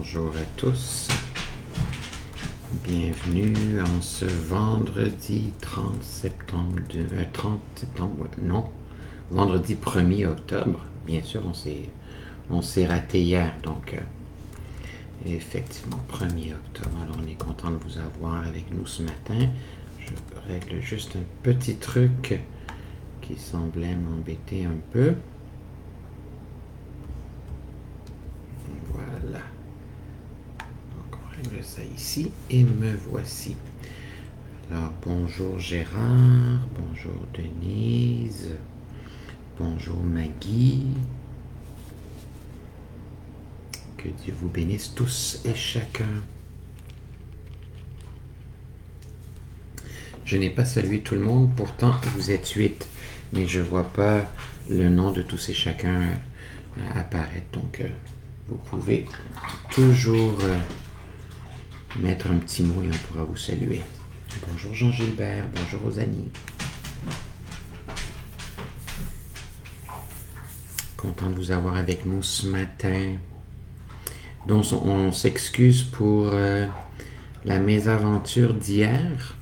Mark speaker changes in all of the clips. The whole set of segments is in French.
Speaker 1: Bonjour à tous. Bienvenue en ce vendredi 30 septembre, 30 septembre, non, vendredi 1er octobre. Bien sûr, on s'est raté hier, donc effectivement, 1er octobre. Alors, on est content de vous avoir avec nous ce matin. Je règle juste un petit truc qui semblait m'embêter un peu. Voilà. Donc, on règle ça ici et me voici. Alors, bonjour Gérard, bonjour Denise, bonjour Maggie. Que Dieu vous bénisse tous et chacun. Je n'ai pas salué tout le monde, pourtant vous êtes 8, mais je ne vois pas le nom de tous et chacun apparaître. Donc, vous pouvez toujours mettre un petit mot et on pourra vous saluer. Bonjour Jean-Gilbert, bonjour Rosanie. Content de vous avoir avec nous ce matin. Donc, on s'excuse pour la mésaventure d'hier.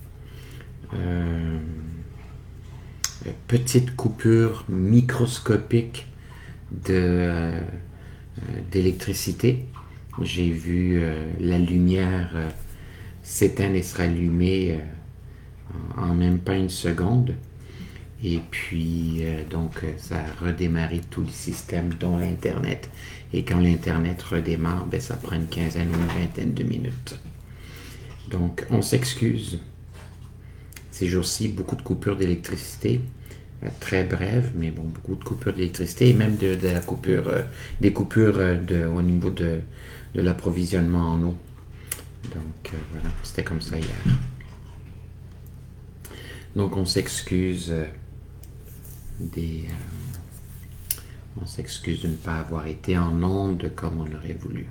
Speaker 1: Petite coupure microscopique d'électricité. J'ai vu la lumière s'éteindre et se rallumer en même pas une seconde. Et puis, ça a redémarré tout le système, dont l'Internet. Et quand l'Internet redémarre, ça prend une quinzaine ou une vingtaine de minutes. Donc, on s'excuse. Ces jours-ci, beaucoup de coupures d'électricité. Très brèves, mais bon, beaucoup de coupures d'électricité et même de la coupure, des coupures au niveau de l'approvisionnement en eau. Donc, voilà, c'était comme ça hier. Donc, on s'excuse on s'excuse de ne pas avoir été en onde comme on aurait voulu.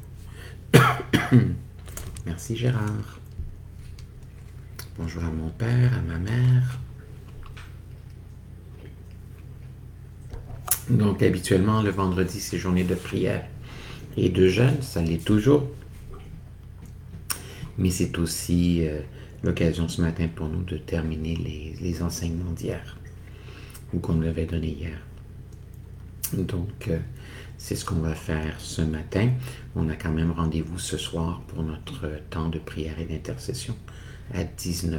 Speaker 1: Merci Gérard. Bonjour à mon père, à ma mère. Donc habituellement le vendredi c'est journée de prière et de jeûne, ça l'est toujours. Mais c'est aussi l'occasion ce matin pour nous de terminer les enseignements d'hier ou qu'on nous avait donné hier. Donc, c'est ce qu'on va faire ce matin. On a quand même rendez-vous ce soir pour notre temps de prière et d'intercession à 19h.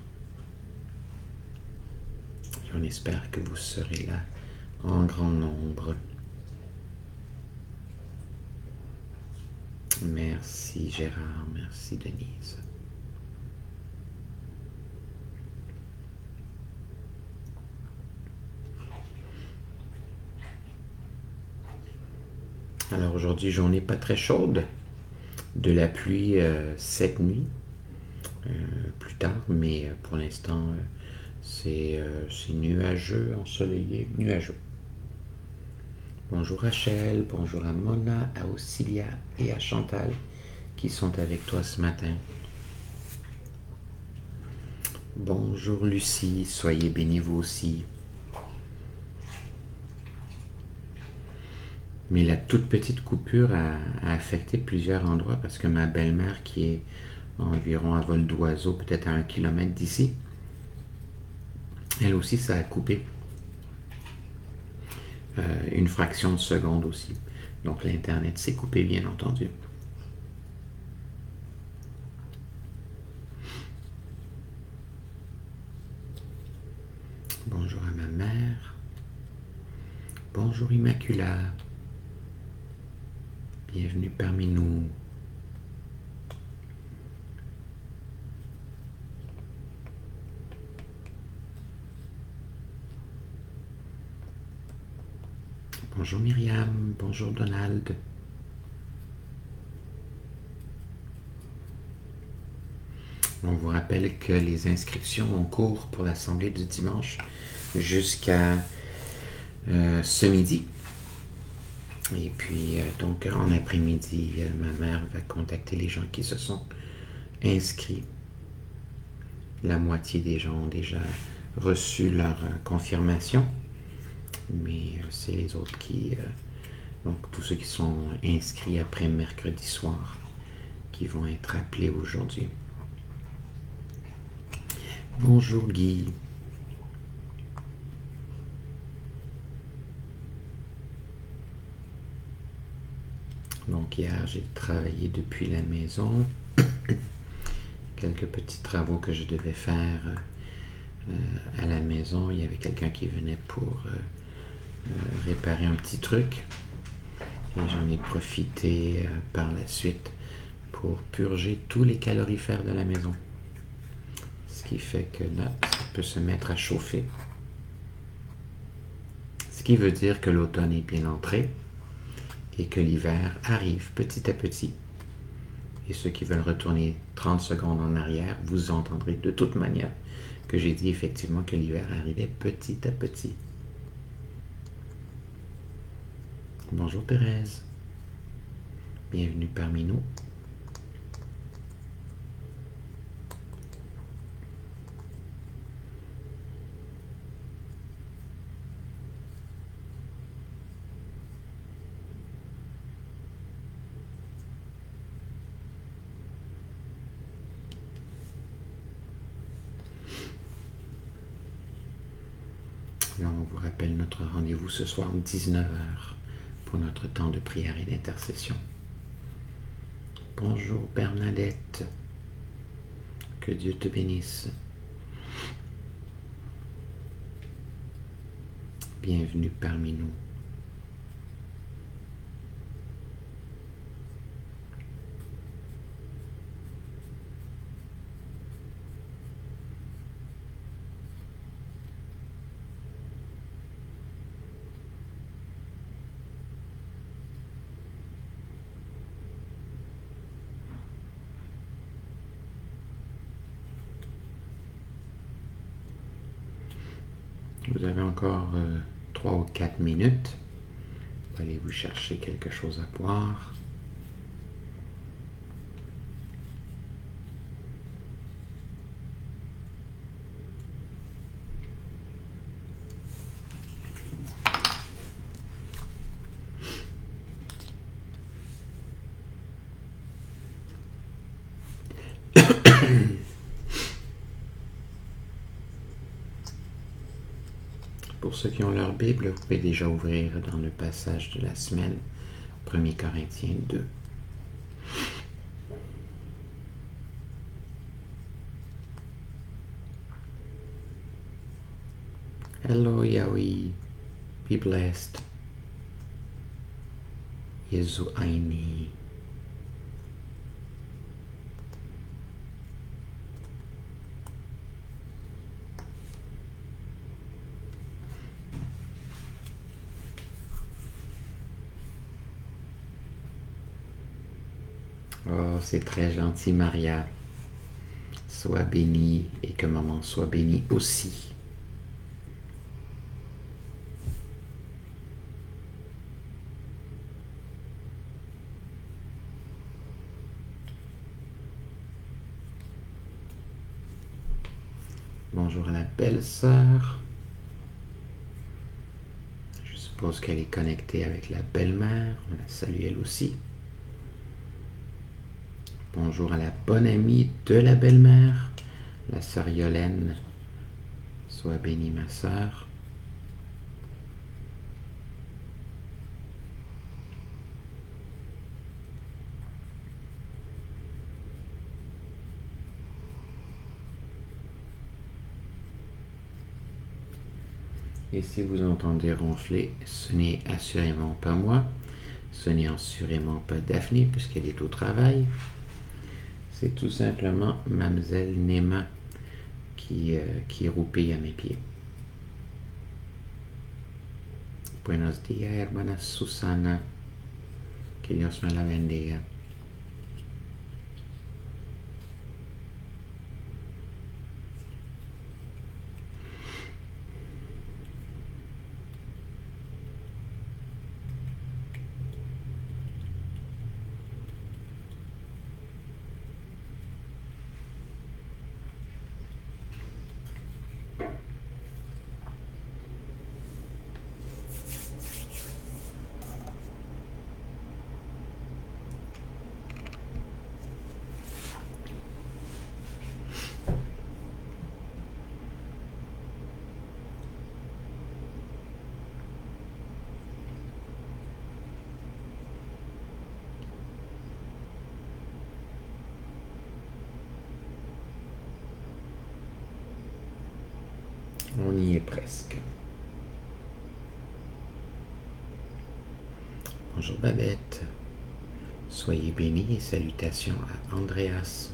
Speaker 1: On espère que vous serez là en grand nombre. Merci Gérard, merci Denise. Alors aujourd'hui, journée pas très chaude, de la pluie cette nuit, plus tard, mais pour l'instant, c'est nuageux, ensoleillé, nuageux. Bonjour Rachel, bonjour à Mona, à Auxilia et à Chantal qui sont avec toi ce matin. Bonjour Lucie, soyez bénis vous aussi. Mais la toute petite coupure a affecté plusieurs endroits parce que ma belle-mère qui est environ à vol d'oiseau, peut-être à 1 kilomètre d'ici, elle aussi ça a coupé. Une fraction de seconde aussi. Donc l'Internet s'est coupé bien entendu. Bonjour à ma mère. Bonjour Immacula. Bienvenue parmi nous. Bonjour Myriam, bonjour Donald. On vous rappelle que les inscriptions ont cours pour l'assemblée du dimanche jusqu'à ce midi. Et puis, donc, en après-midi, ma mère va contacter les gens qui se sont inscrits. La moitié des gens ont déjà reçu leur confirmation, mais c'est les autres qui Donc tous ceux qui sont inscrits après mercredi soir, qui vont être appelés aujourd'hui. Bonjour Guy. Donc hier, j'ai travaillé depuis la maison. Quelques petits travaux que je devais faire à la maison. Il y avait quelqu'un qui venait pour réparer un petit truc. Et j'en ai profité par la suite pour purger tous les calorifères de la maison. Ce qui fait que là, ça peut se mettre à chauffer. Ce qui veut dire que l'automne est bien entré et que l'hiver arrive petit à petit. Et ceux qui veulent retourner 30 secondes en arrière, vous entendrez de toute manière que j'ai dit effectivement que l'hiver arrivait petit à petit. Bonjour Thérèse. Bienvenue parmi nous. Là, on vous rappelle notre rendez-vous ce soir 19h pour notre temps de prière et d'intercession. Bonjour Bernadette. Que Dieu te bénisse. Bienvenue parmi nous. Vous avez encore 3 ou 4 minutes. Allez vous chercher quelque chose à boire. Pour ceux qui ont leur Bible, vous pouvez déjà ouvrir dans le passage de la semaine, 1 Corinthiens 2. Hello Yahweh, be blessed. Jesu Aini. Oh, c'est très gentil, Maria. Sois bénie et que maman soit bénie aussi. Bonjour à la belle-sœur. Je suppose qu'elle est connectée avec la belle-mère. On la salue elle aussi. Bonjour à la bonne amie de la belle-mère, la sœur Yolène. Sois bénie, ma sœur. Et si vous entendez ronfler, ce n'est assurément pas moi, ce n'est assurément pas Daphné puisqu'elle est au travail. C'est tout simplement Mademoiselle Nema qui roupille à mes pieds. Buenos días, hermana Susana. Que Dios me la bendiga. On y est presque. Bonjour Babette. Soyez bénis et salutations à Andreas.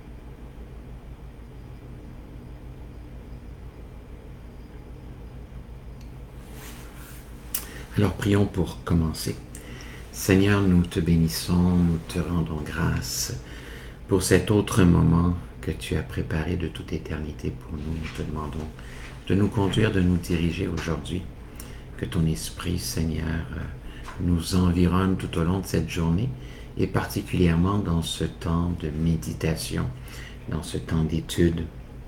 Speaker 1: Alors prions pour commencer. Seigneur, nous te bénissons, nous te rendons grâce pour cet autre moment que tu as préparé de toute éternité pour nous. Nous te demandons de nous conduire, de nous diriger aujourd'hui. Que ton esprit, Seigneur, nous environne tout au long de cette journée et particulièrement dans ce temps de méditation, dans ce temps d'étude.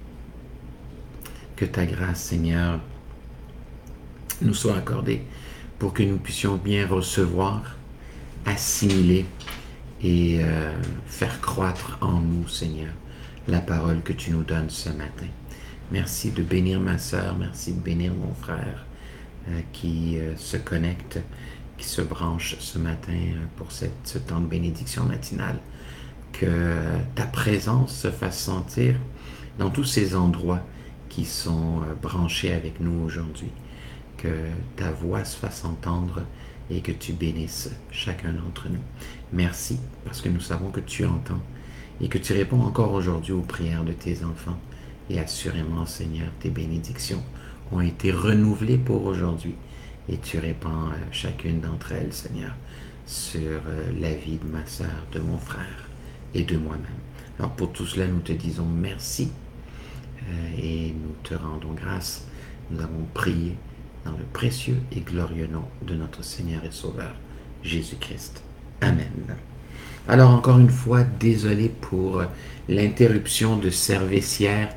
Speaker 1: Que ta grâce, Seigneur, nous soit accordée pour que nous puissions bien recevoir, assimiler et faire croître en nous, Seigneur, la parole que tu nous donnes ce matin. Merci de bénir ma sœur, merci de bénir mon frère qui se connecte, qui se branche ce matin pour ce temps de bénédiction matinale. Que ta présence se fasse sentir dans tous ces endroits qui sont branchés avec nous aujourd'hui. Que ta voix se fasse entendre et que tu bénisses chacun d'entre nous. Merci parce que nous savons que tu entends et que tu réponds encore aujourd'hui aux prières de tes enfants. Et assurément, Seigneur, tes bénédictions ont été renouvelées pour aujourd'hui. Et tu répands chacune d'entre elles, Seigneur, sur la vie de ma sœur, de mon frère et de moi-même. Alors pour tout cela, nous te disons merci et nous te rendons grâce. Nous avons prié dans le précieux et glorieux nom de notre Seigneur et Sauveur, Jésus-Christ. Amen. Alors encore une fois, désolé pour l'interruption de service hier.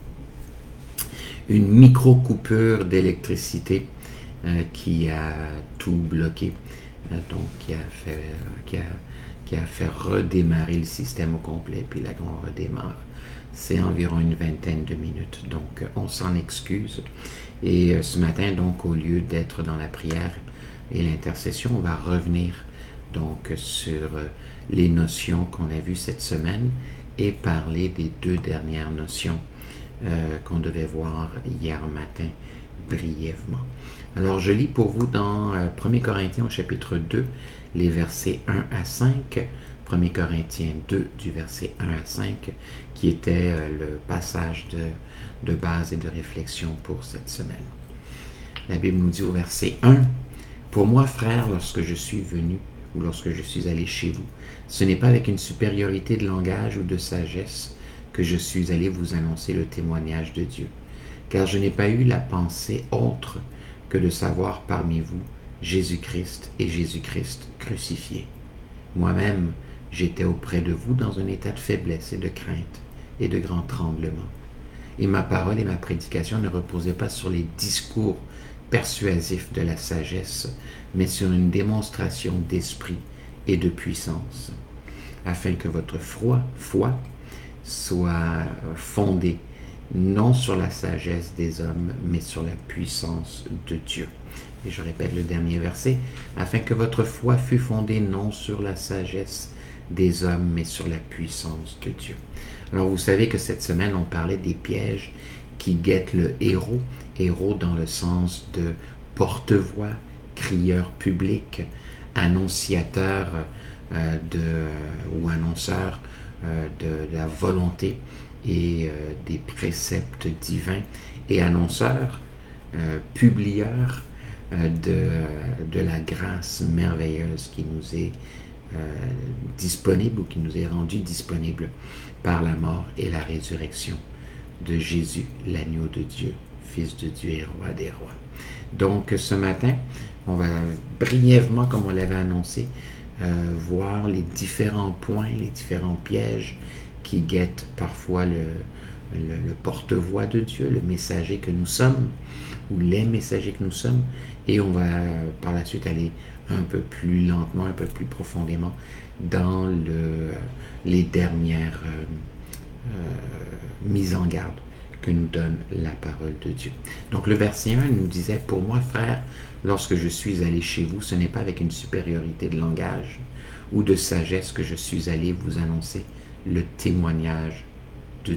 Speaker 1: Une micro-coupure d'électricité qui a tout bloqué, donc qui a fait redémarrer le système au complet, puis là qu'on redémarre, c'est environ une vingtaine de minutes, donc on s'en excuse. Et ce matin, donc, au lieu d'être dans la prière et l'intercession, on va revenir donc sur les notions qu'on a vues cette semaine et parler des deux dernières notions qu'on devait voir hier matin brièvement. Alors, je lis pour vous dans 1 Corinthiens au chapitre 2, les versets 1 à 5. 1 Corinthiens 2, du verset 1 à 5, qui était le passage de base et de réflexion pour cette semaine. La Bible nous dit au verset 1, « Pour moi, frères, lorsque je suis venu, ou lorsque je suis allé chez vous, ce n'est pas avec une supériorité de langage ou de sagesse que je suis allé vous annoncer le témoignage de Dieu, car je n'ai pas eu la pensée autre que de savoir parmi vous Jésus-Christ et Jésus-Christ crucifié. Moi-même, j'étais auprès de vous dans un état de faiblesse et de crainte et de grand tremblement. Et ma parole et ma prédication ne reposaient pas sur les discours persuasifs de la sagesse, mais sur une démonstration d'esprit et de puissance, afin que votre foi soit fondée non sur la sagesse des hommes, mais sur la puissance de Dieu. Et je répète le dernier verset, afin que votre foi fût fondée non sur la sagesse des hommes, mais sur la puissance de Dieu. Alors vous savez que cette semaine, on parlait des pièges qui guettent le héros dans le sens de porte-voix, crieur public, annonciateur ou annonceur de la volonté et des préceptes divins, et annonceur, publieur de la grâce merveilleuse qui nous est disponible ou qui nous est rendue disponible par la mort et la résurrection de Jésus, l'agneau de Dieu, Fils de Dieu et Roi des rois. Donc ce matin, on va brièvement, comme on l'avait annoncé, voir les différents points, les différents pièges qui guettent parfois le porte-voix de Dieu, le messager que nous sommes, ou les messagers que nous sommes, et on va par la suite aller un peu plus lentement, un peu plus profondément dans les dernières mises en garde que nous donne la parole de Dieu. Donc le verset 1 nous disait, « Pour moi, frère, lorsque je suis allé chez vous, ce n'est pas avec une supériorité de langage ou de sagesse que je suis allé vous annoncer le témoignage de Dieu. »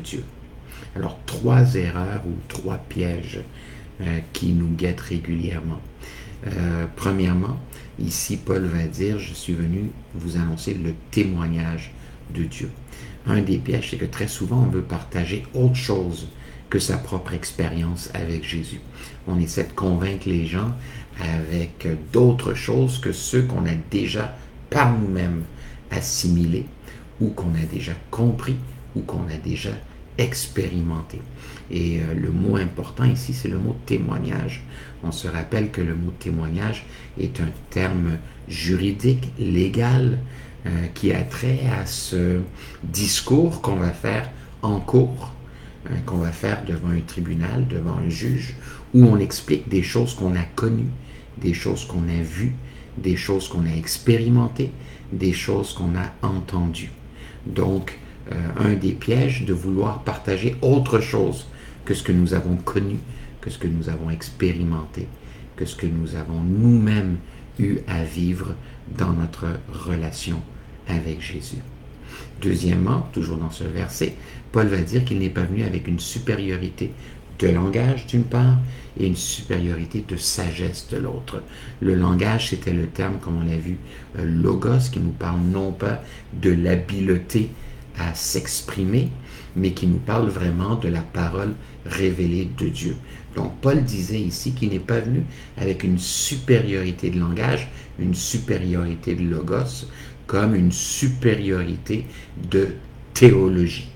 Speaker 1: Alors 3 erreurs ou 3 pièges qui nous guettent régulièrement. Premièrement, ici, Paul va dire, je suis venu vous annoncer le témoignage de Dieu. Un des pièges, c'est que très souvent, on veut partager autre chose que sa propre expérience avec Jésus. On essaie de convaincre les gens avec d'autres choses que ceux qu'on a déjà par nous-mêmes assimilés, ou qu'on a déjà compris, ou qu'on a déjà expérimenté. Et le mot important ici, c'est le mot témoignage. On se rappelle que le mot témoignage est un terme juridique, légal, qui a trait à ce discours qu'on va faire en cours, qu'on va faire devant un tribunal, devant un juge, où on explique des choses qu'on a connues, des choses qu'on a vues, des choses qu'on a expérimentées, des choses qu'on a entendues. Donc, un des pièges de vouloir partager autre chose que ce que nous avons connu, que ce que nous avons expérimenté, que ce que nous avons nous-mêmes eu à vivre dans notre relation avec Jésus. Deuxièmement, toujours dans ce verset, Paul va dire qu'il n'est pas venu avec une supériorité de langage d'une part et une supériorité de sagesse de l'autre. Le langage, c'était le terme, comme on l'a vu, logos, qui nous parle non pas de l'habileté à s'exprimer, mais qui nous parle vraiment de la parole révélée de Dieu. Donc Paul disait ici qu'il n'est pas venu avec une supériorité de langage, une supériorité de logos, comme une supériorité de théologie.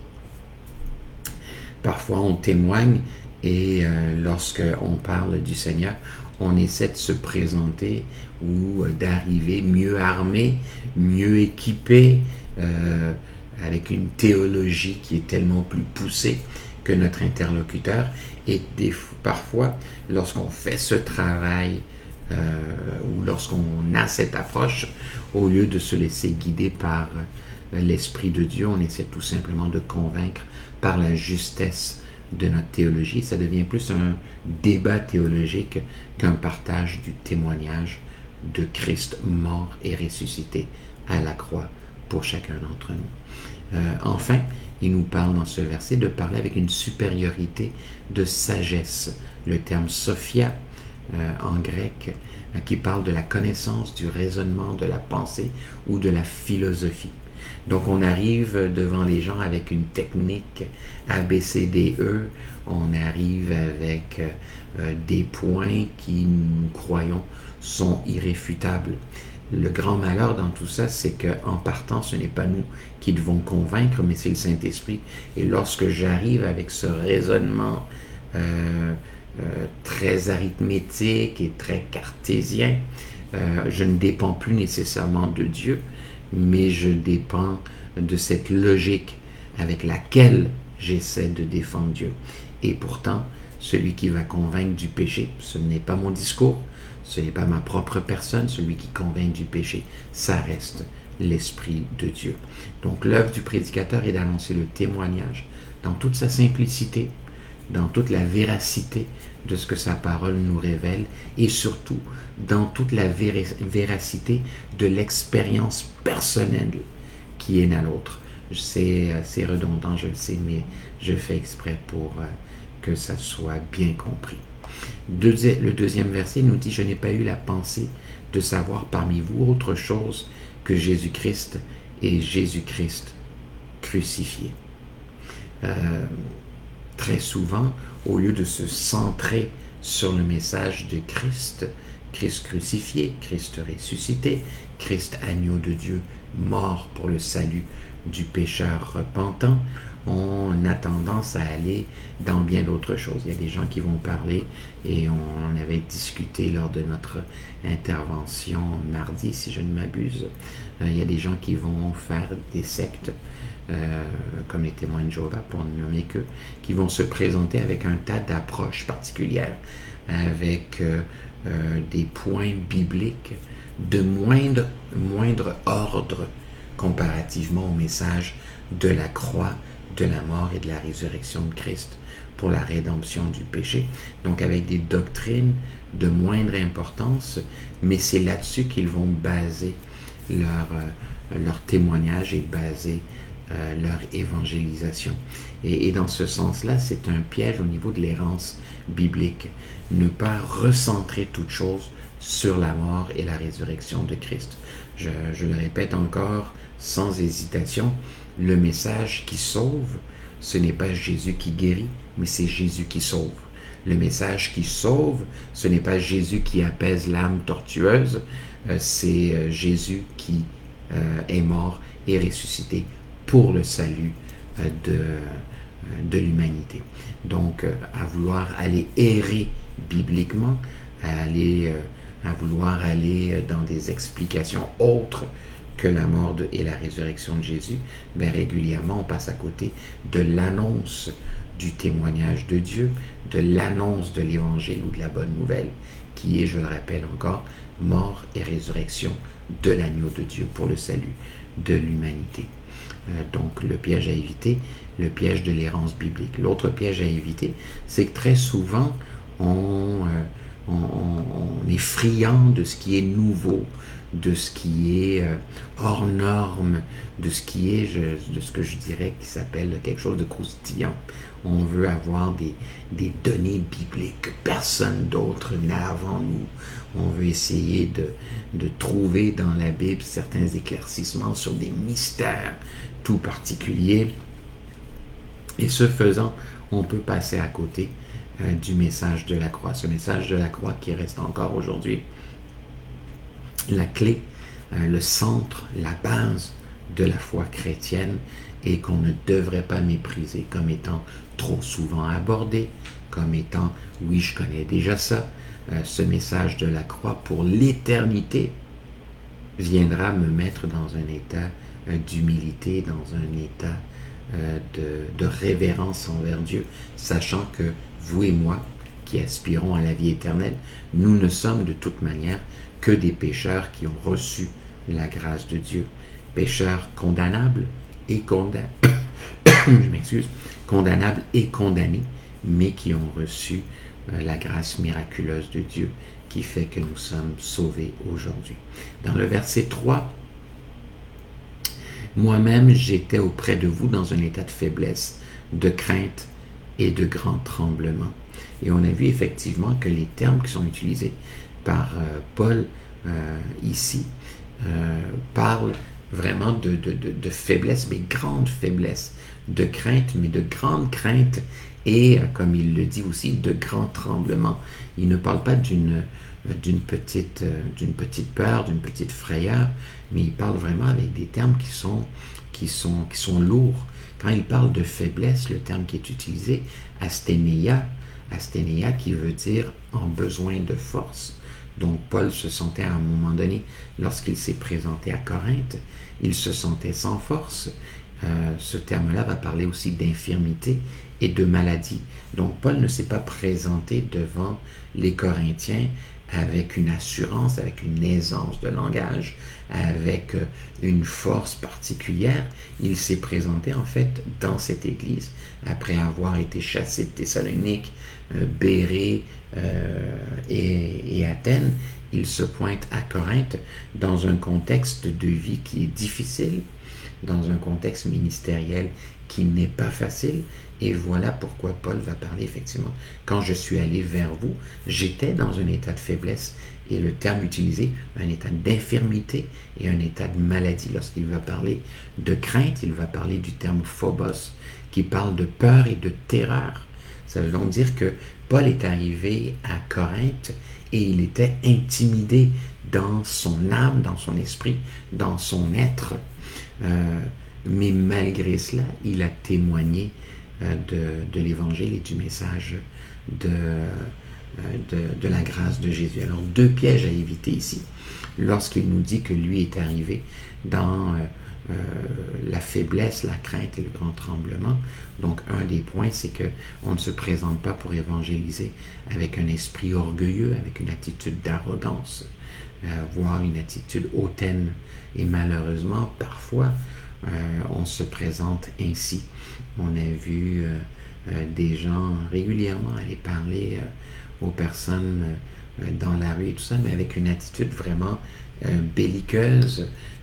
Speaker 1: Parfois on témoigne et lorsqu'on parle du Seigneur, on essaie de se présenter ou d'arriver mieux armé, mieux équipé, avec une théologie qui est tellement plus poussée que notre interlocuteur. Et parfois, lorsqu'on fait ce travail ou lorsqu'on a cette approche, au lieu de se laisser guider par l'Esprit de Dieu, on essaie tout simplement de convaincre par la justesse de notre théologie. Ça devient plus un débat théologique qu'un partage du témoignage de Christ mort et ressuscité à la croix pour chacun d'entre nous. Enfin, il nous parle dans ce verset de parler avec une supériorité de sagesse. Le terme sophia en grec qui parle de la connaissance, du raisonnement, de la pensée ou de la philosophie. Donc on arrive devant les gens avec une technique ABCDE, on arrive avec des points qui nous croyons sont irréfutables. Le grand malheur dans tout ça, c'est qu'en partant, ce n'est pas nous qui devons convaincre, mais c'est le Saint-Esprit. Et lorsque j'arrive avec ce raisonnement très arithmétique et très cartésien, je ne dépends plus nécessairement de Dieu, mais je dépends de cette logique avec laquelle j'essaie de défendre Dieu. Et pourtant, celui qui va convaincre du péché, ce n'est pas mon discours, ce n'est pas ma propre personne, celui qui convainc du péché, ça reste l'Esprit de Dieu. Donc l'œuvre du prédicateur est d'annoncer le témoignage dans toute sa simplicité, dans toute la véracité de ce que sa parole nous révèle et surtout dans toute la véracité de l'expérience personnelle qui est la nôtre. C'est redondant, je le sais, mais je fais exprès pour que ça soit bien compris. Le deuxième verset nous dit « Je n'ai pas eu la pensée de savoir parmi vous autre chose que Jésus-Christ et Jésus-Christ crucifié. » Très souvent, au lieu de se centrer sur le message de Christ, Christ crucifié, Christ ressuscité, Christ agneau de Dieu, mort pour le salut du pécheur repentant, on a tendance à aller dans bien d'autres choses. Il y a des gens qui vont parler, et on en avait discuté lors de notre intervention mardi, si je ne m'abuse. Il y a des gens qui vont faire des sectes, comme les témoins de Jéhovah, pour ne nommer qu'eux, qui vont se présenter avec un tas d'approches particulières, avec des points bibliques de moindre ordre comparativement au message de la croix, de la mort et de la résurrection de Christ pour la rédemption du péché. Donc avec des doctrines de moindre importance, mais c'est là-dessus qu'ils vont baser leur témoignage et baser leur évangélisation. Et dans ce sens-là, c'est un piège au niveau de l'errance biblique. Ne pas recentrer toute chose sur la mort et la résurrection de Christ. Je le répète encore sans hésitation, le message qui sauve, ce n'est pas Jésus qui guérit, mais c'est Jésus qui sauve. Le message qui sauve, ce n'est pas Jésus qui apaise l'âme tortueuse, c'est Jésus qui est mort et ressuscité pour le salut de l'humanité. Donc, à vouloir aller errer bibliquement, à vouloir aller dans des explications autres que la mort et la résurrection de Jésus, ben régulièrement on passe à côté de l'annonce du témoignage de Dieu, de l'annonce de l'évangile ou de la bonne nouvelle, qui est, je le rappelle encore, mort et résurrection de l'agneau de Dieu pour le salut de l'humanité. Donc le piège à éviter, le piège de l'errance biblique. L'autre piège à éviter, c'est que très souvent on est friand de ce qui est nouveau, de ce qui est hors norme, de ce qui est, de ce que je dirais qui s'appelle quelque chose de croustillant. On veut avoir des données bibliques que personne d'autre n'a avant nous. On veut essayer de trouver dans la Bible certains éclaircissements sur des mystères tout particuliers. Et ce faisant, on peut passer à côté du message de la croix. Ce message de la croix qui reste encore aujourd'hui la clé, le centre, la base de la foi chrétienne et qu'on ne devrait pas mépriser comme étant trop souvent abordé, comme étant « oui, je connais déjà ça ». Ce message de la croix pour l'éternité viendra me mettre dans un état d'humilité, dans un état de révérence envers Dieu, sachant que vous et moi, qui aspirons à la vie éternelle, nous ne sommes de toute manière que des pécheurs qui ont reçu la grâce de Dieu. Pécheurs condamnables et condamnables et condamnés, mais qui ont reçu la grâce miraculeuse de Dieu qui fait que nous sommes sauvés aujourd'hui. Dans le verset 3, « Moi-même, j'étais auprès de vous dans un état de faiblesse, de crainte et de grand tremblement. » Et on a vu effectivement que les termes qui sont utilisés par Paul ici parlent vraiment de faiblesse, mais grande faiblesse, de crainte, mais de grande crainte, et comme il le dit aussi, de grand tremblement. Il ne parle pas d'une petite peur, d'une petite frayeur, mais il parle vraiment avec des termes qui sont lourds. Quand il parle de faiblesse, le terme qui est utilisé, asthénéia qui veut dire en besoin de force. Donc Paul se sentait à un moment donné, lorsqu'il s'est présenté à Corinthe, il se sentait sans force. Ce terme-là va parler aussi d'infirmité et de maladie. Donc Paul ne s'est pas présenté devant les Corinthiens avec une assurance, avec une aisance de langage, avec une force particulière. Il s'est présenté en fait dans cette église, après avoir été chassé de Thessalonique, Bérée et Athènes. Il se pointe à Corinthe dans un contexte de vie qui est difficile, dans un contexte ministériel qui n'est pas facile. Et voilà pourquoi Paul va parler effectivement. Quand je suis allé vers vous, j'étais dans un état de faiblesse. Et le terme utilisé, un état d'infirmité et un état de maladie. Lorsqu'il va parler de crainte, il va parler du terme phobos, qui parle de peur et de terreur. Ça veut donc dire que Paul est arrivé à Corinthe et il était intimidé dans son âme, dans son esprit, dans son être. Mais malgré cela, il a témoigné de l'évangile et du message de la grâce de Jésus. Alors, deux pièges à éviter ici. Lorsqu'il nous dit que lui est arrivé dans la faiblesse, la crainte et le grand tremblement. Donc, un des points, c'est qu'on ne se présente pas pour évangéliser avec un esprit orgueilleux, avec une attitude d'arrogance, voire une attitude hautaine. Et malheureusement, parfois, on se présente ainsi. On a vu des gens régulièrement aller parler aux personnes dans la rue et tout ça, mais avec une attitude vraiment belliqueuse,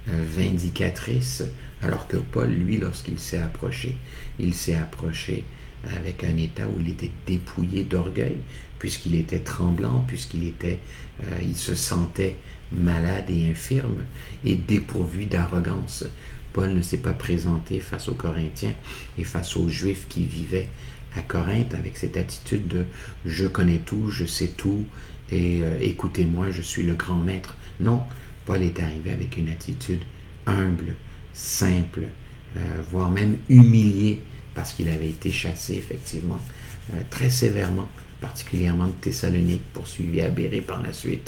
Speaker 1: vindicatrice, alors que Paul, lui, lorsqu'il s'est approché, il s'est approché avec un état où il était dépouillé d'orgueil, puisqu'il était tremblant, il se sentait malade et infirme et dépourvu d'arrogance. Paul ne s'est pas présenté face aux Corinthiens et face aux Juifs qui vivaient à Corinthe avec cette attitude de je connais tout, je sais tout et écoutez-moi, je suis le grand maître. Non, Paul est arrivé avec une attitude humble, simple, voire même humilié parce qu'il avait été chassé effectivement très sévèrement, particulièrement de Thessalonique, poursuivi à Bérée par la suite,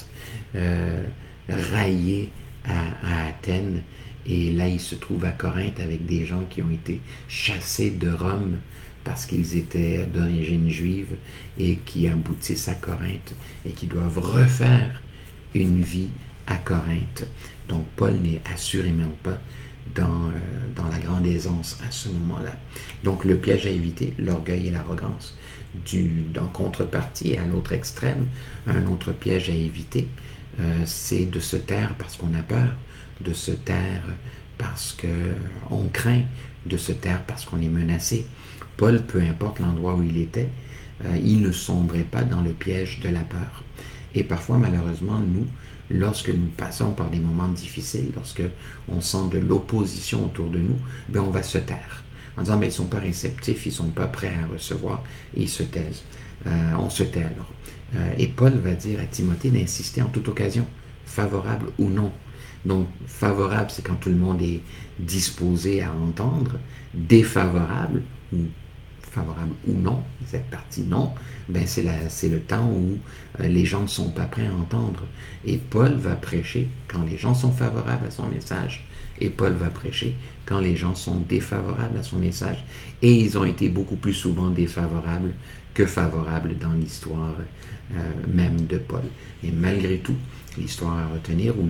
Speaker 1: raillé à Athènes. Et là, il se trouve à Corinthe avec des gens qui ont été chassés de Rome parce qu'ils étaient d'origine juive et qui aboutissent à Corinthe et qui doivent refaire une vie à Corinthe. Donc Paul n'est assurément pas dans la grande aisance à ce moment-là. Donc le piège à éviter, l'orgueil et l'arrogance. En contrepartie, et à l'autre extrême, un autre piège à éviter, c'est de se taire parce qu'on a peur, de se taire parce qu'on craint, de se taire parce qu'on est menacé. Paul, peu importe l'endroit où il était, il ne sombrait pas dans le piège de la peur. Et parfois, malheureusement, nous, lorsque nous passons par des moments difficiles, lorsque on sent de l'opposition autour de nous, ben on va se taire. En disant, ben, ils ne sont pas réceptifs, ils ne sont pas prêts à recevoir, et ils se taisent. On se tait alors. Et Paul va dire à Timothée d'insister en toute occasion, favorable ou non. Donc, favorable, c'est quand tout le monde est disposé à entendre. Défavorable, ou favorable ou non, cette partie non, ben c'est le temps où les gens ne sont pas prêts à entendre. Et Paul va prêcher quand les gens sont favorables à son message, et Paul va prêcher quand les gens sont défavorables à son message. Et ils ont été beaucoup plus souvent défavorables que favorables dans l'histoire même de Paul. Et malgré tout, l'histoire à retenir, ou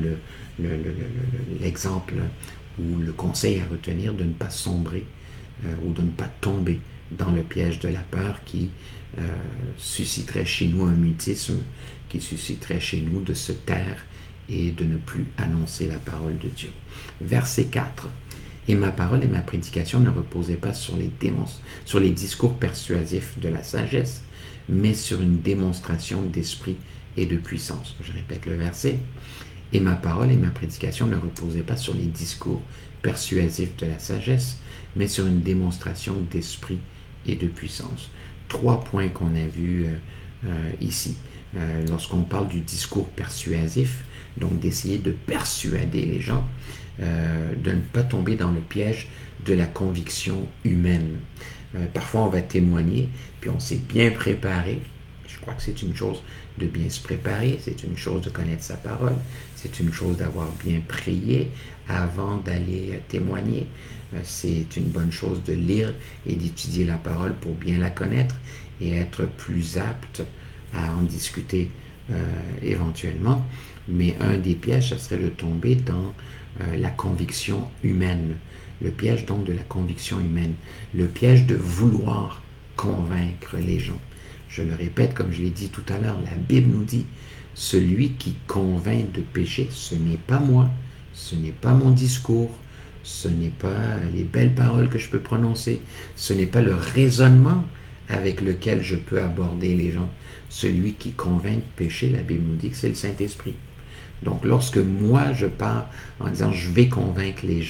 Speaker 1: l'exemple, ou le conseil à retenir de ne pas sombrer, ou de ne pas tomber dans le piège de la peur qui susciterait chez nous un mutisme, qui susciterait chez nous de se taire et de ne plus annoncer la parole de Dieu. Verset 4. Et ma parole et ma prédication ne reposaient pas sur les discours persuasifs de la sagesse, mais sur une démonstration d'esprit et de puissance. Je répète le verset. Et ma parole et ma prédication ne reposaient pas sur les discours persuasifs de la sagesse, mais sur une démonstration d'esprit et de puissance. 3 points qu'on a vus ici. Lorsqu'on parle du discours persuasif, donc d'essayer de persuader les gens, de ne pas tomber dans le piège de la conviction humaine. Parfois, on va témoigner, puis on s'est bien préparé. Je crois que c'est une chose de bien se préparer, c'est une chose de connaître sa parole, c'est une chose d'avoir bien prié avant d'aller témoigner. C'est une bonne chose de lire et d'étudier la parole pour bien la connaître et être plus apte à en discuter éventuellement. Mais un des pièges, ça serait de tomber dans la conviction humaine. Le piège donc de la conviction humaine. Le piège de vouloir convaincre les gens. Je le répète, comme je l'ai dit tout à l'heure, la Bible nous dit, celui qui convainc de péché, ce n'est pas moi, ce n'est pas mon discours, ce n'est pas les belles paroles que je peux prononcer, ce n'est pas le raisonnement avec lequel je peux aborder les gens. Celui qui convainc de péché, la Bible nous dit que c'est le Saint-Esprit. Donc, lorsque moi, je pars en disant « je vais convaincre les gens »,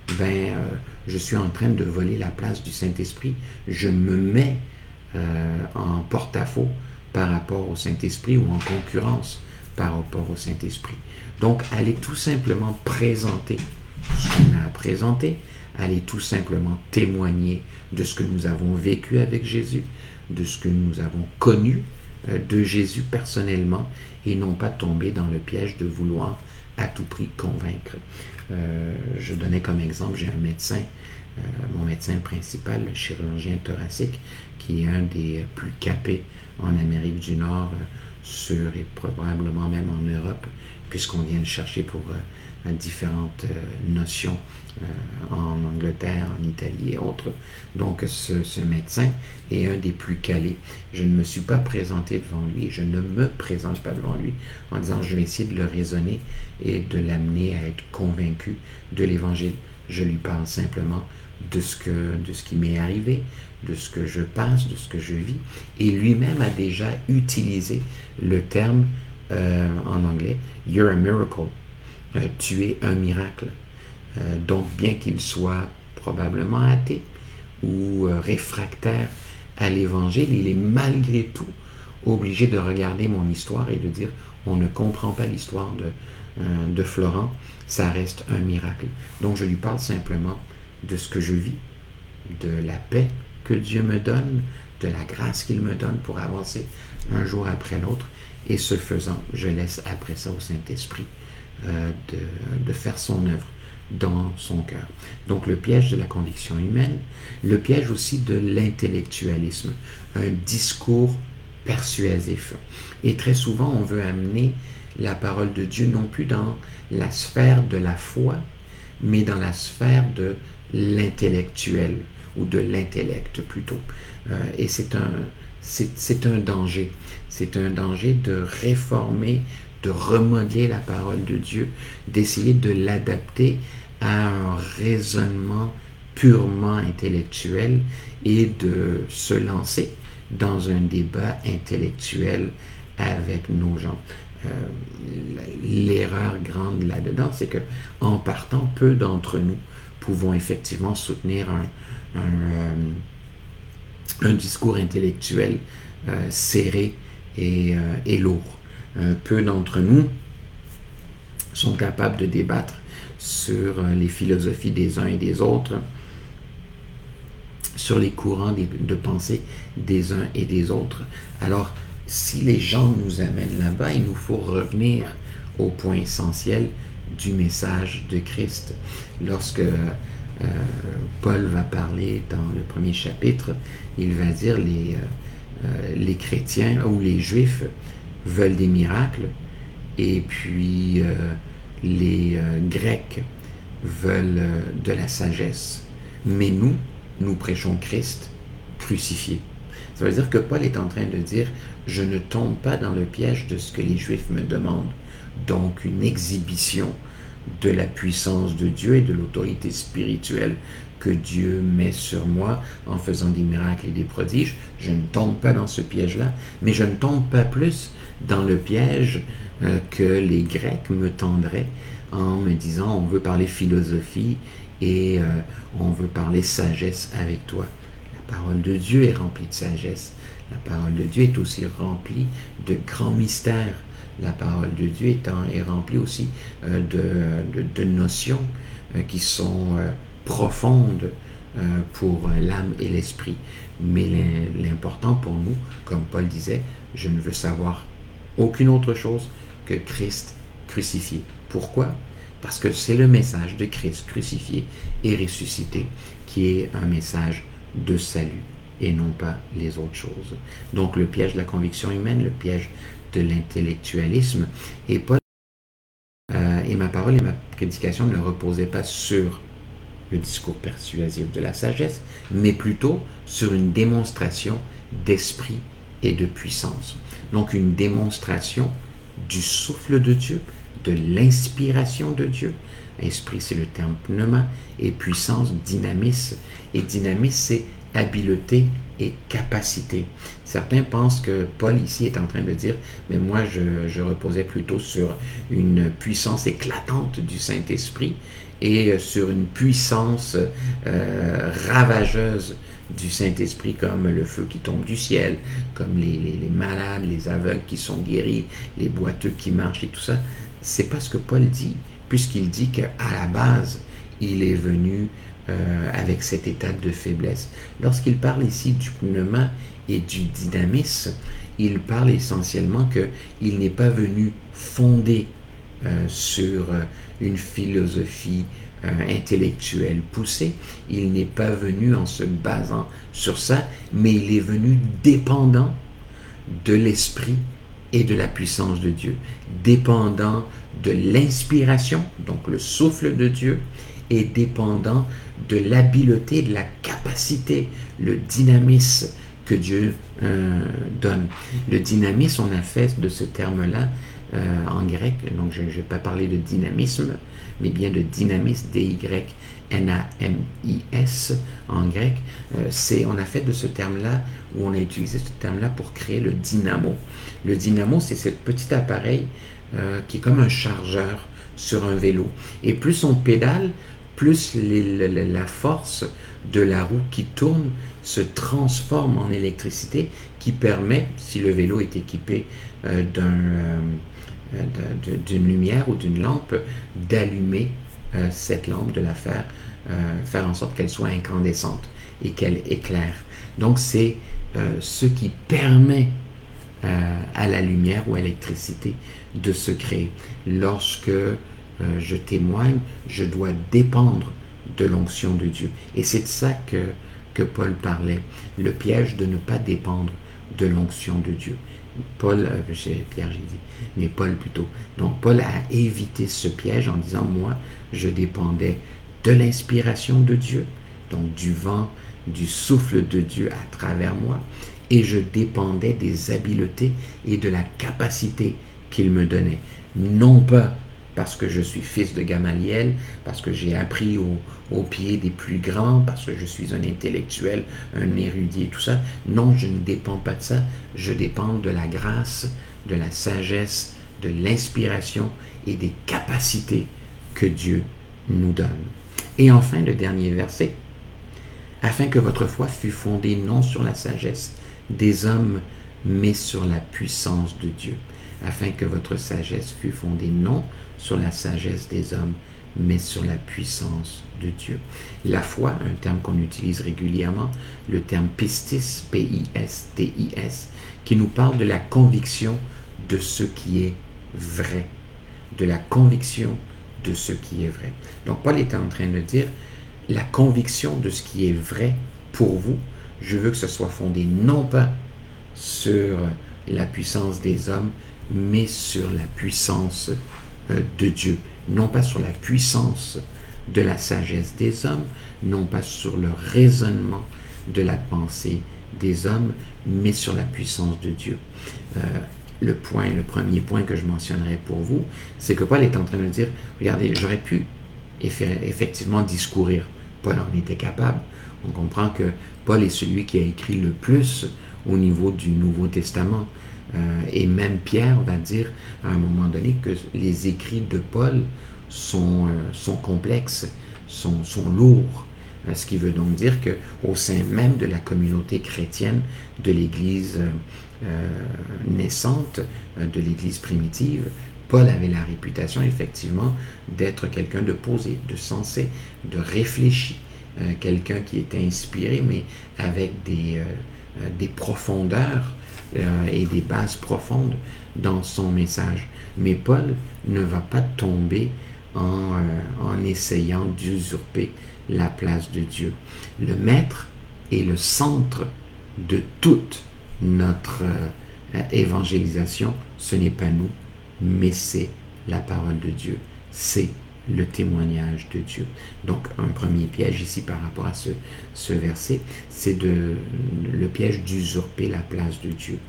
Speaker 1: je suis en train de voler la place du Saint-Esprit. Je me mets en porte-à-faux par rapport au Saint-Esprit ou en concurrence par rapport au Saint-Esprit. Donc, allez tout simplement présenter ce qu'on a à présenter, allez tout simplement témoigner de ce que nous avons vécu avec Jésus, de ce que nous avons connu de Jésus personnellement, et non pas tomber dans le piège de vouloir à tout prix convaincre. Je donnais comme exemple, j'ai un médecin, mon médecin principal, le chirurgien thoracique, qui est un des plus capés en Amérique du Nord, et probablement même en Europe, puisqu'on vient le chercher pour différentes notions en Angleterre, en Italie et autres. Donc ce médecin est un des plus calés. Je ne me suis pas présenté devant lui, je ne me présente pas devant lui en disant je vais essayer de le raisonner et de l'amener à être convaincu de l'Évangile. Je lui parle simplement de ce qui m'est arrivé, de ce que je passe, de ce que je vis. Et lui-même a déjà utilisé le terme en anglais, You're a miracle. Tu es un miracle. Donc, bien qu'il soit probablement athée ou réfractaire à l'Évangile, il est malgré tout obligé de regarder mon histoire et de dire, on ne comprend pas l'histoire de Florent, ça reste un miracle. Donc, je lui parle simplement de ce que je vis, de la paix que Dieu me donne, de la grâce qu'il me donne pour avancer un jour après l'autre. Et ce faisant, je laisse après ça au Saint-Esprit de faire son œuvre dans son cœur. Donc le piège de la conviction humaine, le piège aussi de l'intellectualisme, un discours persuasif. Et très souvent, on veut amener la parole de Dieu non plus dans la sphère de la foi, mais dans la sphère de l'intellectuel, ou de l'intellect plutôt. Et c'est un danger. C'est un danger de réformer, de remodeler la parole de Dieu, d'essayer de l'adapter à un raisonnement purement intellectuel et de se lancer dans un débat intellectuel avec nos gens. L'erreur grande là-dedans, c'est que en partant, peu d'entre nous pouvons effectivement soutenir un discours intellectuel serré et lourd. Peu d'entre nous sont capables de débattre sur les philosophies des uns et des autres, sur les courants de pensée des uns et des autres. Alors, si les gens nous amènent là-bas, il nous faut revenir au point essentiel du message de Christ. Lorsque Paul va parler dans le premier chapitre, il va dire les chrétiens ou les juifs veulent des miracles et puis les Grecs veulent de la sagesse. Mais nous prêchons Christ crucifié. Ça veut dire que Paul est en train de dire je ne tombe pas dans le piège de ce que les Juifs me demandent, donc une exhibition de la puissance de Dieu et de l'autorité spirituelle que Dieu met sur moi en faisant des miracles et des prodiges. Je ne tombe pas dans ce piège-là, mais je ne tombe pas plus dans le piège que les Grecs me tendraient en me disant on veut parler philosophie et on veut parler sagesse avec toi. La parole de Dieu est remplie de sagesse. La parole de Dieu est aussi remplie de grands mystères. La parole de Dieu est remplie aussi de notions qui sont profondes pour l'âme et l'esprit. Mais l'important pour nous, comme Paul disait, je ne veux savoir aucune autre chose que Christ crucifié. Pourquoi? Parce que c'est le message de Christ crucifié et ressuscité qui est un message de salut et non pas les autres choses. Donc le piège de la conviction humaine, le piège de l'intellectualisme, et Paul et ma parole et ma prédication ne reposaient pas sur le discours persuasif de la sagesse, mais plutôt sur une démonstration d'esprit et de puissance. Donc une démonstration du souffle de Dieu, de l'inspiration de Dieu. Esprit, c'est le terme pneuma, et puissance, dynamis. Et dynamis, c'est habileté et capacité. Certains pensent que Paul ici est en train de dire, mais moi je reposais plutôt sur une puissance éclatante du Saint-Esprit et sur une puissance ravageuse du Saint-Esprit, comme le feu qui tombe du ciel, comme les malades, les aveugles qui sont guéris, les boiteux qui marchent et tout ça. C'est pas ce que Paul dit, puisqu'il dit qu'à la base, il est venu avec cet état de faiblesse. Lorsqu'il parle ici du pneuma et du dynamis, il parle essentiellement qu'il n'est pas venu fonder sur une philosophie intellectuelle poussée, il n'est pas venu en se basant sur ça, mais il est venu dépendant de l'esprit et de la puissance de Dieu, dépendant de l'inspiration, donc le souffle de Dieu, est dépendant de l'habileté, de la capacité, le dynamisme que Dieu donne. Le dynamisme, on a fait de ce terme-là en grec, donc je ne vais pas parler de dynamisme, mais bien de dynamisme, D-Y-N-A-M-I-S en grec. On a fait de ce terme-là, où on a utilisé ce terme-là pour créer le dynamo. Le dynamo, c'est ce petit appareil qui est comme un chargeur sur un vélo. Et plus on pédale, plus la force de la roue qui tourne se transforme en électricité qui permet, si le vélo est équipé d'une lumière ou d'une lampe, d'allumer cette lampe, de la faire en sorte qu'elle soit incandescente et qu'elle éclaire. Donc c'est ce qui permet à la lumière ou à l'électricité de se créer. Lorsque je témoigne, je dois dépendre de l'onction de Dieu. Et c'est de ça que Paul parlait, le piège de ne pas dépendre de l'onction de Dieu. Pierre j'ai dit, mais Paul plutôt. Donc Paul a évité ce piège en disant, moi, je dépendais de l'inspiration de Dieu, donc du vent, du souffle de Dieu à travers moi, et je dépendais des habiletés et de la capacité qu'il me donnait. Non pas parce que je suis fils de Gamaliel, parce que j'ai appris au pied des plus grands, parce que je suis un intellectuel, un érudit et tout ça. Non, je ne dépends pas de ça. Je dépends de la grâce, de la sagesse, de l'inspiration et des capacités que Dieu nous donne. Et enfin, le dernier verset. Afin que votre foi fût fondée non sur la sagesse des hommes, mais sur la puissance de Dieu. Afin que votre sagesse fût fondée non sur la sagesse des hommes, mais sur la puissance de Dieu. La foi, un terme qu'on utilise régulièrement, le terme pistis, P-I-S-T-I-S, qui nous parle de la conviction de ce qui est vrai. De la conviction de ce qui est vrai. Donc Paul est en train de dire, la conviction de ce qui est vrai pour vous, je veux que ce soit fondé non pas sur la puissance des hommes, mais sur la puissance de Dieu. Non pas sur la puissance de la sagesse des hommes, non pas sur le raisonnement de la pensée des hommes, mais sur la puissance de Dieu. Le premier point que je mentionnerai pour vous, c'est que Paul est en train de dire, regardez, j'aurais pu effectivement discourir. Paul en était capable. On comprend que Paul est celui qui a écrit le plus au niveau du Nouveau Testament. Et même Pierre va dire à un moment donné que les écrits de Paul sont complexes, sont lourds. Ce qui veut donc dire qu'au sein même de la communauté chrétienne, de l'Église naissante, de l'Église primitive, Paul avait la réputation effectivement d'être quelqu'un de posé, de sensé, de réfléchi, quelqu'un qui était inspiré, mais avec des profondeurs et des bases profondes dans son message. Mais Paul ne va pas tomber en essayant d'usurper la place de Dieu. Le maître est le centre de toute notre évangélisation. Ce n'est pas nous, mais c'est la parole de Dieu. C'est le témoignage de Dieu. Donc, un premier piège ici par rapport à ce verset, c'est le piège d'usurper la place de Dieu,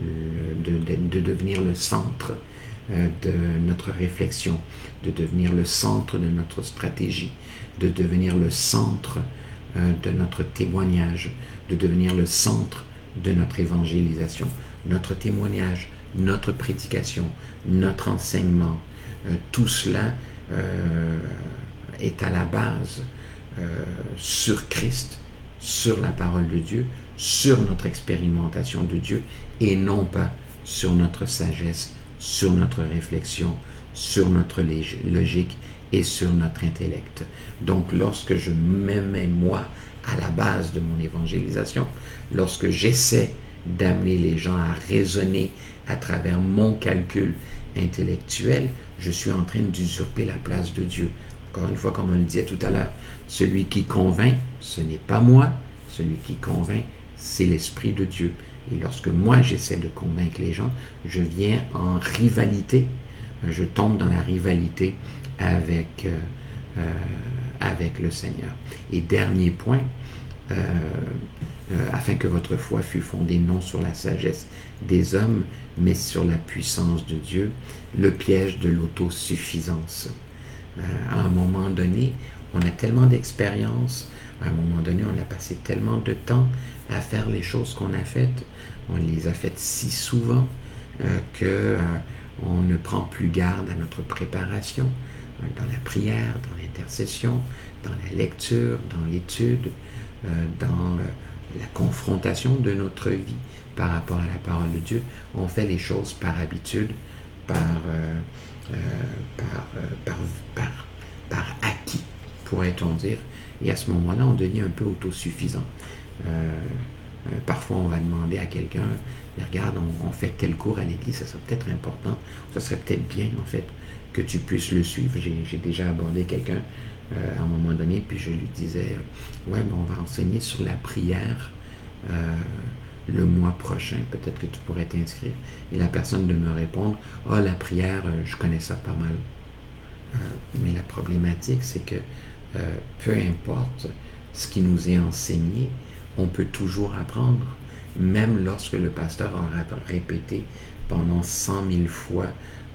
Speaker 1: de devenir le centre de notre réflexion, de devenir le centre de notre stratégie, de devenir le centre de notre témoignage, de devenir le centre de notre évangélisation. Notre témoignage, notre prédication, notre enseignement, tout cela est à la base sur Christ, sur la parole de Dieu, sur notre expérimentation de Dieu et non pas sur notre sagesse, sur notre réflexion, sur notre logique et sur notre intellect. Donc lorsque je me mets moi à la base de mon évangélisation, lorsque j'essaie d'amener les gens à raisonner à travers mon calcul intellectuel, je suis en train d'usurper la place de Dieu. Encore une fois, comme on le disait tout à l'heure, celui qui convainc, ce n'est pas moi, celui qui convainc, c'est l'Esprit de Dieu. Et lorsque moi j'essaie de convaincre les gens, je viens en rivalité je tombe dans la rivalité avec, avec le Seigneur. Et dernier point, afin que votre foi fût fondée non sur la sagesse des hommes, mais sur la puissance de Dieu, le piège de l'autosuffisance. À un moment donné, on a tellement d'expérience, à un moment donné, on a passé tellement de temps à faire les choses qu'on a faites, on les a faites si souvent que on ne prend plus garde à notre préparation dans la prière, dans l'intercession, dans la lecture, dans l'étude, dans la confrontation de notre vie par rapport à la parole de Dieu. On fait les choses par habitude, par, par acquis, pourrait-on dire. Et à ce moment-là, on devient un peu autosuffisant. Parfois, on va demander à quelqu'un, regarde, on fait tel cours à l'église, ça serait peut-être important, ça serait peut-être bien, en fait, que tu puisses le suivre. J'ai déjà abordé quelqu'un à un moment donné, puis je lui disais, ouais, mais on va enseigner sur la prière le mois prochain, peut-être que tu pourrais t'inscrire. Et la personne de me répondre, ah, la prière, je connais ça pas mal. Mais la problématique, c'est que peu importe ce qui nous est enseigné, on peut toujours apprendre, même lorsque le pasteur aura répété pendant 100 000 fois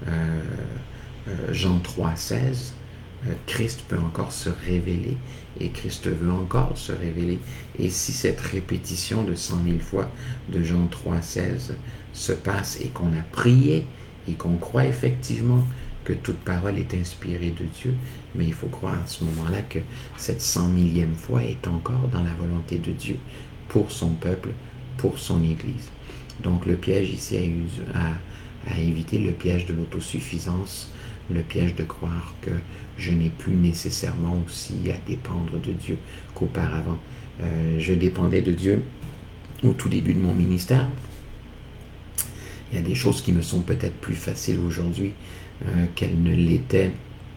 Speaker 1: Jean 3,16, Christ peut encore se révéler et Christ veut encore se révéler. Et si cette répétition de 100 000 fois de Jean 3,16 se passe et qu'on a prié et qu'on croit effectivement que toute parole est inspirée de Dieu, mais il faut croire à ce moment-là que cette 100 000e fois est encore dans la volonté de Dieu pour son peuple, pour son Église. Donc le piège ici à éviter, le piège de l'autosuffisance, le piège de croire que je n'ai plus nécessairement aussi à dépendre de Dieu qu'auparavant. Je dépendais de Dieu au tout début de mon ministère. Il y a des choses qui me sont peut-être plus faciles aujourd'hui qu'elles ne l'étaient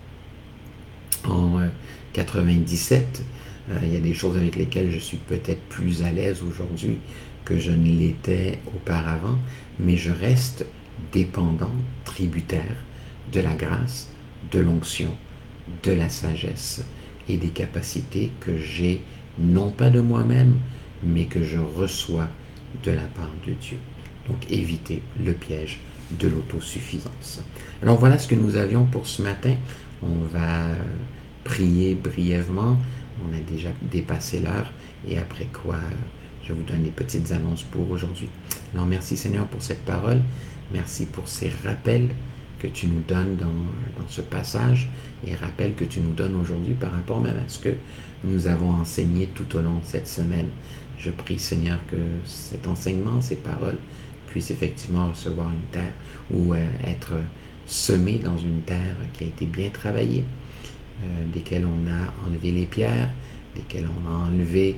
Speaker 1: en 97. Il y a des choses avec lesquelles je suis peut-être plus à l'aise aujourd'hui que je ne l'étais auparavant, mais je reste dépendant, tributaire de la grâce, de l'onction, de la sagesse et des capacités que j'ai, non pas de moi-même, mais que je reçois de la part de Dieu. Donc éviter le piège de l'autosuffisance. Alors voilà ce que nous avions pour ce matin. On va prier brièvement. On a déjà dépassé l'heure et après quoi je vous donne les petites annonces pour aujourd'hui. Alors merci Seigneur pour cette parole. Merci pour ces rappels que tu nous donnes dans ce passage et rappels que tu nous donnes aujourd'hui par rapport même à ce que nous avons enseigné tout au long de cette semaine. Je prie Seigneur que cet enseignement, ces paroles puissent effectivement recevoir une terre ou être semées dans une terre qui a été bien travaillée, desquelles on a enlevé les pierres, desquelles on a enlevé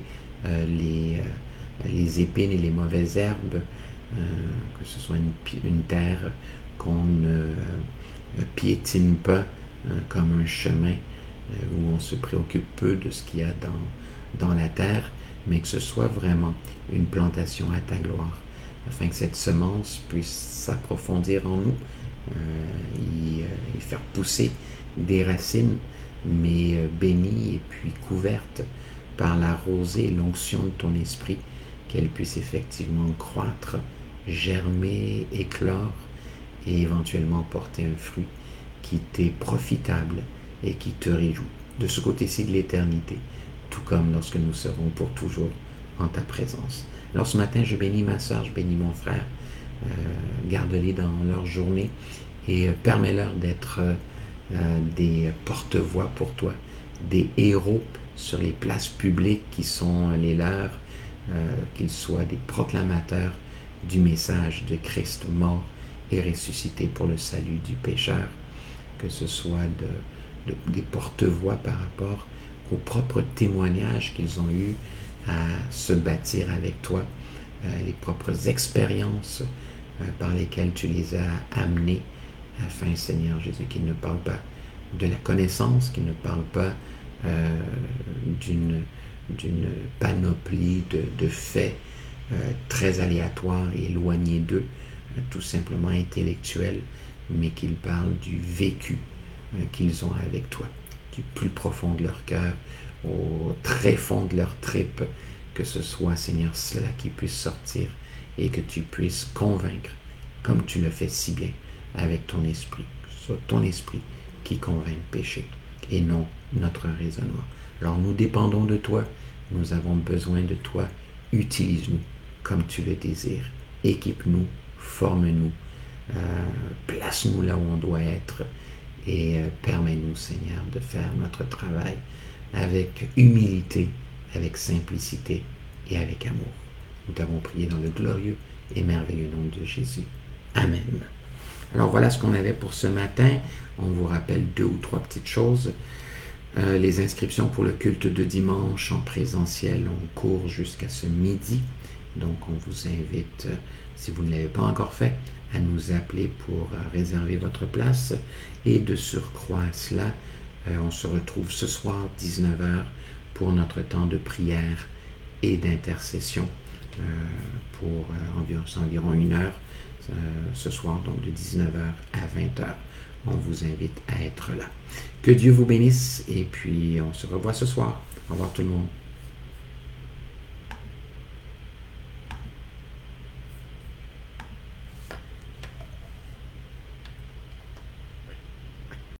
Speaker 1: les épines et les mauvaises herbes, que ce soit une terre qu'on ne piétine pas comme un chemin où on se préoccupe peu de ce qu'il y a dans la terre, mais que ce soit vraiment une plantation à ta gloire, afin que cette semence puisse s'approfondir en nous, et faire pousser des racines, mais bénie et puis couverte par la rosée et l'onction de ton esprit, qu'elle puisse effectivement croître, germer, éclore et éventuellement porter un fruit qui t'est profitable et qui te réjouit de ce côté-ci de l'éternité, tout comme lorsque nous serons pour toujours en ta présence. Alors ce matin, je bénis ma soeur, je bénis mon frère, garde-les dans leur journée et permets-leur d'être des porte-voix pour toi, des héros sur les places publiques qui sont les leurs, qu'ils soient des proclamateurs du message de Christ mort et ressuscité pour le salut du pécheur, que ce soit des porte-voix par rapport aux propres témoignages qu'ils ont eus à se bâtir avec toi, les propres expériences par lesquelles tu les as amenés, afin, Seigneur Jésus, qu'ils ne parlent pas de la connaissance, qu'ils ne parlent pas d'une panoplie de faits très aléatoires et éloignés d'eux, tout simplement intellectuels, mais qu'ils parlent du vécu qu'ils ont avec toi, du plus profond de leur cœur, au très fond de leur tripe, que ce soit, Seigneur, cela qui puisse sortir et que tu puisses convaincre, comme tu le fais si bien avec ton esprit. Que ce soit ton esprit qui convainc le péché et non notre raisonnement. Alors nous dépendons de toi, nous avons besoin de toi, utilise-nous comme tu le désires, équipe-nous, forme-nous, place-nous là où on doit être et permets-nous, Seigneur, de faire notre travail avec humilité, avec simplicité et avec amour. Nous t'avons prié dans le glorieux et merveilleux nom de Jésus. Amen. Alors voilà ce qu'on avait pour ce matin. On vous rappelle 2 ou 3 petites choses. Les inscriptions pour le culte de dimanche en présentiel ont cours jusqu'à ce midi. Donc on vous invite, si vous ne l'avez pas encore fait, à nous appeler pour réserver votre place. Et de surcroît à cela, on se retrouve ce soir, 19h, pour notre temps de prière et d'intercession pour environ 1 heure ce soir, donc de 19h à 20h. On vous invite à être là. Que Dieu vous bénisse et puis on se revoit ce soir. Au revoir tout le monde.